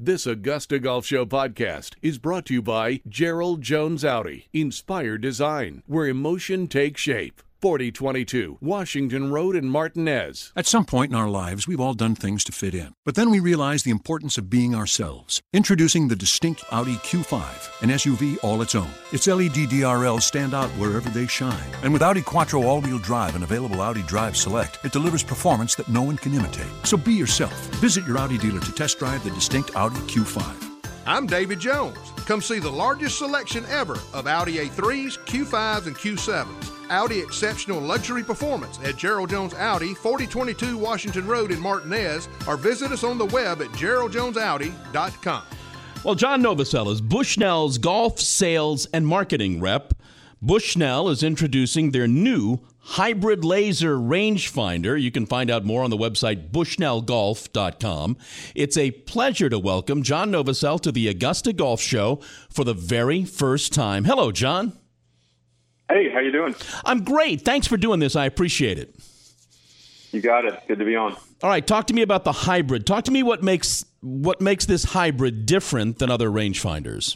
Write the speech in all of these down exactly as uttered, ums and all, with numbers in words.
This Augusta Golf Show podcast is brought to you by Gerald Jones Audi. Inspire design, where emotion takes shape. forty twenty-two Washington Road in Martinez. At some point in our lives, we've all done things to fit in. But then we realize the importance of being ourselves. Introducing the distinct Audi Q five, an S U V all its own. Its L E D D R Ls stand out wherever they shine. And with Audi Quattro all-wheel drive and available Audi Drive Select, it delivers performance that no one can imitate. So be yourself. Visit your Audi dealer to test drive the distinct Audi Q five. I'm David Jones. Come see the largest selection ever of Audi A threes, Q fives, and Q sevens. Audi exceptional luxury performance at Gerald Jones Audi, forty twenty-two Washington Road in Martinez, or visit us on the web at gerald jones audi dot com. Well, John Novosel is Bushnell's golf sales and marketing rep. Bushnell is introducing their new hybrid laser rangefinder. You can find out more on the website bushnell golf dot com. It's a pleasure to welcome John Novosel to the Augusta Golf Show for the very first time. Hello, John. Hey, how you doing? I'm great. Thanks for doing this. I appreciate it. You got it. Good to be on. All right, talk to me about the hybrid. Talk to me what makes what makes this hybrid different than other rangefinders.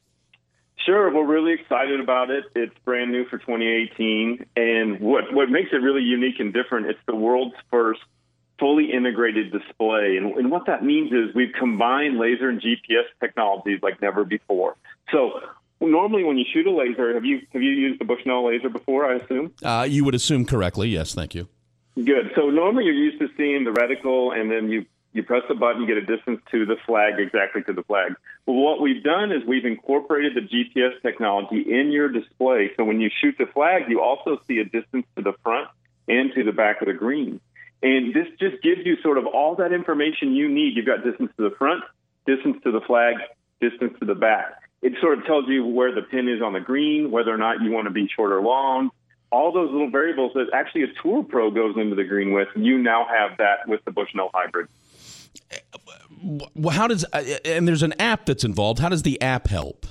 Sure, we're really excited about it. It's brand new for twenty eighteen, and what what makes it really unique and different, it's the world's first fully integrated display. And, and what that means is we've combined laser and G P S technologies like never before. So normally when you shoot a laser, have you have you used the Bushnell laser before, I assume? Uh, you would assume correctly, yes, thank you. Good. So normally you're used to seeing the reticle, and then you, you press the button, you get a distance to the flag, exactly to the flag. Well, what we've done is we've incorporated the G P S technology in your display. So when you shoot the flag, you also see a distance to the front and to the back of the green. And this just gives you sort of all that information you need. You've got distance to the front, distance to the flag, distance to the back. It sort of tells you where the pin is on the green, whether or not you want to be short or long. All those little variables that actually a Tour Pro goes into the green with, you now have that with the Bushnell Hybrid. Well, how does and there's an app that's involved. How does the app help?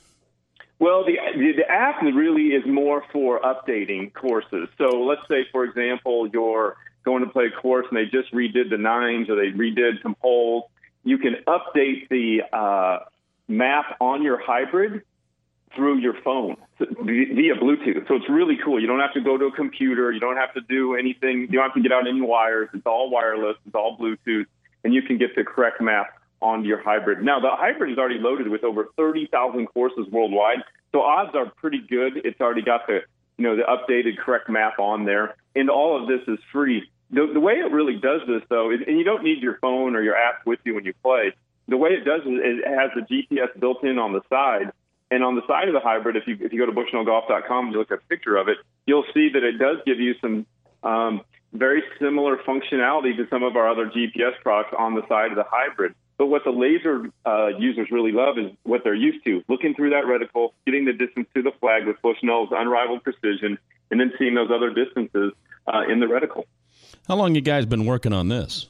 Well, the, the the app really is more for updating courses. So let's say, for example, you're going to play a course and they just redid the nines or they redid some holes. You can update the uh, map on your hybrid through your phone via Bluetooth. So it's really cool. You don't have to go to a computer. You don't have to do anything. You don't have to get out any wires. It's all wireless. It's all Bluetooth. And you can get the correct map onto your hybrid. Now, the hybrid is already loaded with over thirty thousand courses worldwide. So odds are pretty good. It's already got the, you know, the updated correct map on there. And all of this is free. The, the way it really does this, though, is, and you don't need your phone or your app with you when you play. The way it does it, it has the G P S built in on the side. And on the side of the hybrid, if you if you go to bushnell golf dot com and you look at a picture of it, you'll see that it does give you some um, very similar functionality to some of our other G P S products on the side of the hybrid. But what the laser uh, users really love is what they're used to, looking through that reticle, getting the distance to the flag with Bushnell's unrivaled precision, and then seeing those other distances uh, in the reticle. How long you guys been working on this?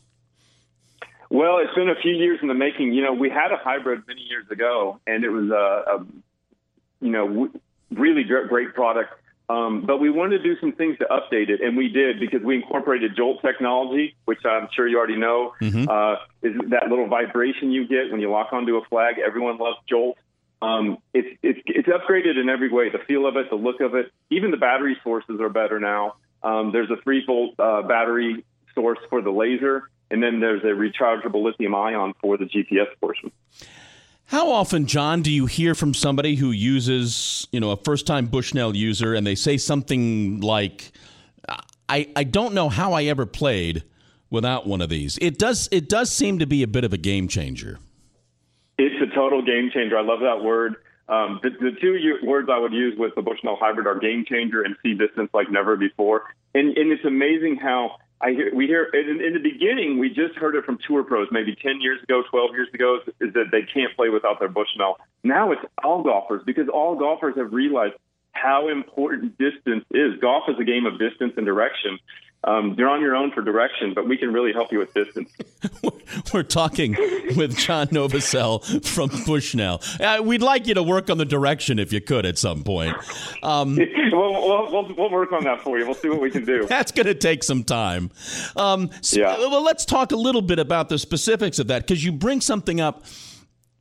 Well, it's been a few years in the making. You know, we had a hybrid many years ago, and it was a, a you know, w- really great product. Um, but we wanted to do some things to update it, and we did because we incorporated Jolt technology, which I'm sure you already know. Mm-hmm. Uh, is that little vibration you get when you lock onto a flag. Everyone loves Jolt. Um, it's, it's, it's upgraded in every way, the feel of it, the look of it. Even the battery sources are better now. Um, there's a three-volt uh, battery source for the laser, and then there's a rechargeable lithium ion for the G P S portion. How often, John, do you hear from somebody who uses, you know, a first-time Bushnell user, and they say something like, I, I don't know how I ever played without one of these? It does it does seem to be a bit of a game changer. It's a total game changer. I love that word. Um, the, the two words I would use with the Bushnell Hybrid are game changer and see distance like never before. And, and it's amazing how I hear, we hear in, in the beginning, we just heard it from Tour Pros maybe ten years ago, twelve years ago, is that they can't play without their Bushnell. Now it's all golfers because all golfers have realized how important distance is. Golf is a game of distance and direction. Um, you're on your own for direction, but we can really help you with distance. We're talking with John Novosel from Bushnell. Uh, we'd like you to work on the direction if you could at some point. Um, we'll, we'll, we'll, we'll work on that for you. We'll see what we can do. That's going to take some time. Um, so, yeah. Well, let's talk a little bit about the specifics of that, because you bring something up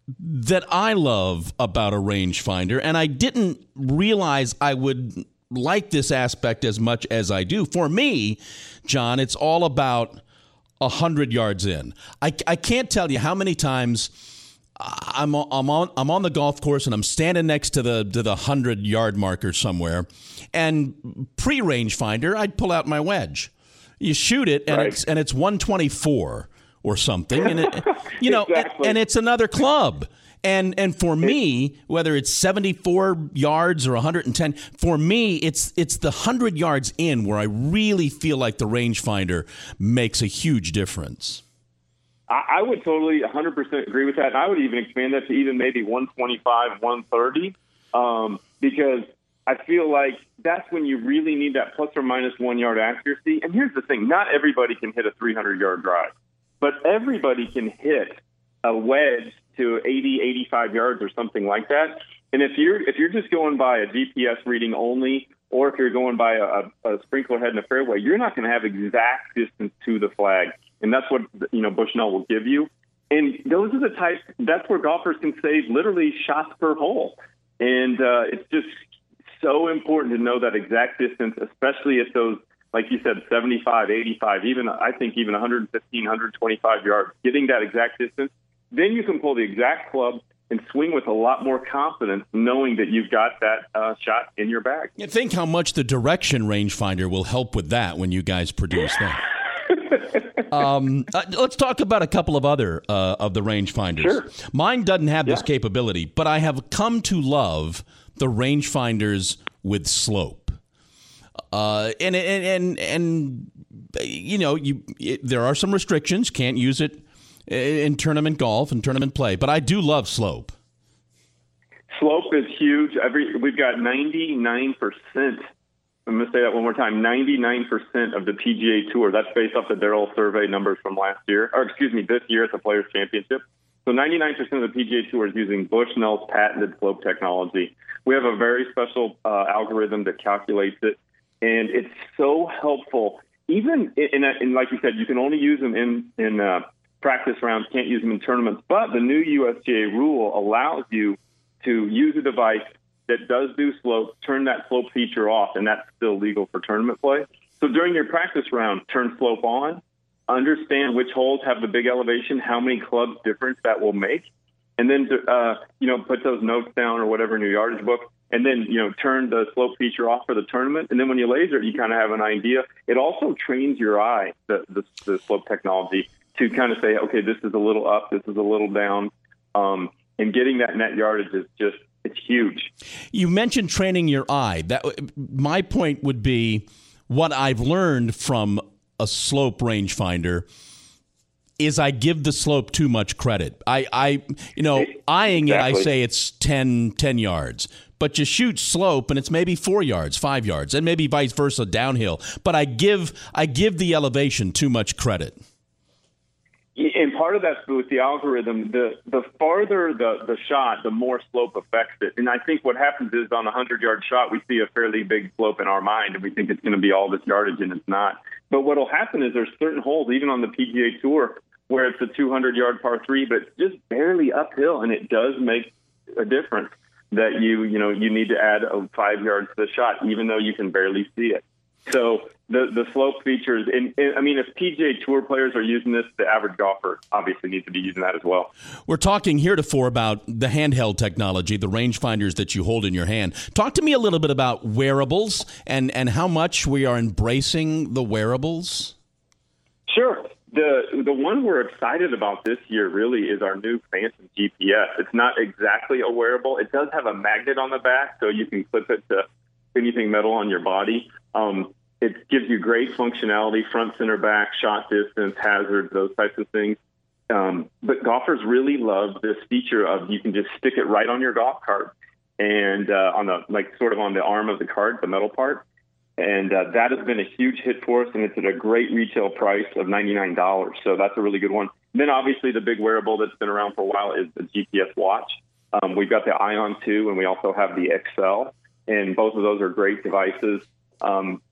that I love about a rangefinder, and I didn't realize I would like this aspect as much as I do. For me, John, it's all about one hundred yards in. I, I can't tell you how many times I'm I'm on I'm on the golf course and I'm standing next to the to the hundred yard marker somewhere, and pre rangefinder I'd pull out my wedge. You shoot it and right. it's and it's one twenty-four or something, and it, you know, exactly. and, and it's another club. And and for me, whether it's seventy-four yards or one hundred ten, for me, it's it's the one hundred yards in where I really feel like the rangefinder makes a huge difference. I would totally one hundred percent agree with that. And I would even expand that to even maybe one twenty-five, one thirty, um, because I feel like that's when you really need that plus or minus one yard accuracy. And here's the thing, not everybody can hit a three hundred yard drive, but everybody can hit a wedge to eighty, eighty-five yards or something like that. And if you're if you're just going by a G P S reading only, or if you're going by a, a sprinkler head in a fairway, you're not going to have exact distance to the flag. And that's what, you know, Bushnell will give you. And those are the types, that's where golfers can save literally shots per hole. And uh, it's just so important to know that exact distance, especially at those, like you said, seventy-five, eighty-five, even I think even one fifteen, one twenty-five yards, getting that exact distance. Then you can pull the exact club and swing with a lot more confidence, knowing that you've got that uh, shot in your bag. You think how much the direction rangefinder will help with that when you guys produce that. um, uh, let's talk about a couple of other uh, of the rangefinders. Sure. Mine doesn't have yeah. this capability, but I have come to love the rangefinders with slope. Uh, and, and, and, and, you know, you it, there are some restrictions. Can't use it in tournament golf and tournament play, but I do love slope. Slope is huge. Every we've got ninety-nine percent. I'm going to say that one more time. ninety-nine percent of the P G A Tour. That's based off the Darrell survey numbers from last year, or excuse me, this year at the Players Championship. So ninety-nine percent of the P G A Tour is using Bushnell's patented slope technology. We have a very special uh, algorithm that calculates it, and it's so helpful. Even in, in, in like you said, you can only use them in in uh, practice rounds, can't use them in tournaments. But the new U S G A rule allows you to use a device that does do slope, turn that slope feature off, and that's still legal for tournament play. So during your practice round, turn slope on, understand which holes have the big elevation, how many clubs difference that will make, and then, uh, you know, put those notes down or whatever in your yardage book, and then, you know, turn the slope feature off for the tournament. And then when you laser it, you kind of have an idea. It also trains your eye, the, the, the slope technology, to kind of say, okay, this is a little up, this is a little down, um, and getting that net yardage is just, it's huge. You mentioned training your eye. That my point would be what I've learned from a slope rangefinder is I give the slope too much credit. I, I you know, it, eyeing exactly. it, I say it's ten, ten yards. But you shoot slope and it's maybe four yards, five yards, and maybe vice versa downhill. But I give I give the elevation too much credit. And part of that's with the algorithm. The the farther the, the shot, the more slope affects it. And I think what happens is on a hundred-yard shot, we see a fairly big slope in our mind, and we think it's going to be all this yardage, and it's not. But what will happen is there's certain holes, even on the P G A Tour, where it's a two hundred yard par three, but it's just barely uphill, and it does make a difference that you you know you need to add a five yards to the shot, even though you can barely see it. So the the slope features, and, and I mean, if P G A Tour players are using this, the average golfer obviously needs to be using that as well. We're talking heretofore about the handheld technology, the rangefinders that you hold in your hand. Talk to me a little bit about wearables and, and how much we are embracing the wearables. Sure. The the one we're excited about this year really is our new Phantom G P S. It's not exactly a wearable. It does have a magnet on the back, so you can clip it to anything metal on your body. Um, it gives you great functionality, front, center, back, shot distance, hazards, those types of things. Um, but golfers really love this feature of you can just stick it right on your golf cart and uh, on the like sort of on the arm of the cart, the metal part. And uh, that has been a huge hit for us, and it's at a great retail price of ninety-nine dollars. So that's a really good one. Then obviously the big wearable that's been around for a while is the G P S watch. Um, we've got the Ion two, and we also have the Excel, and both of those are great devices. Um,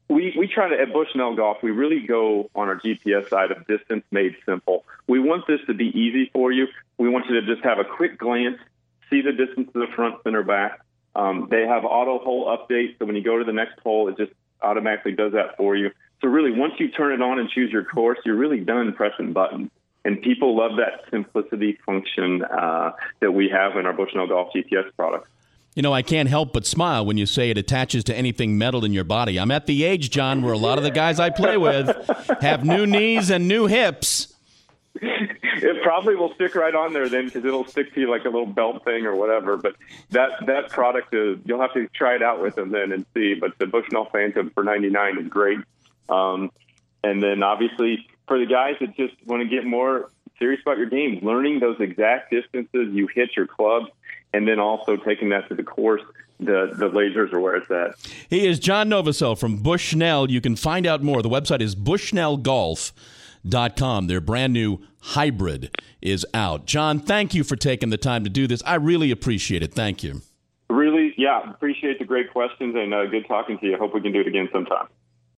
We we try to, at Bushnell Golf, we really go on our G P S side of distance made simple. We want this to be easy for you. We want you to just have a quick glance, see the distance to the front, center, back. Um, they have auto hole updates, so when you go to the next hole, it just automatically does that for you. So really, once you turn it on and choose your course, you're really done pressing buttons. And people love that simplicity function uh, that we have in our Bushnell Golf G P S product. You know, I can't help but smile when you say it attaches to anything metal in your body. I'm at the age, John, where a lot of the guys I play with have new knees and new hips. It probably will stick right on there then, because it'll stick to you like a little belt thing or whatever. But that that product is, you'll have to try it out with them then and see. But the Bushnell Phantom for ninety-nine is great. Um, and then obviously for the guys that just want to get more serious about your game, learning those exact distances you hit your club, and then also taking that to the course, the, the lasers are where it's at. He is John Novosel from Bushnell. You can find out more. The website is bushnell golf dot com. Their brand new hybrid is out. John, thank you for taking the time to do this. I really appreciate it. Thank you. Really, yeah, appreciate the great questions, and uh, good talking to you. Hope we can do it again sometime.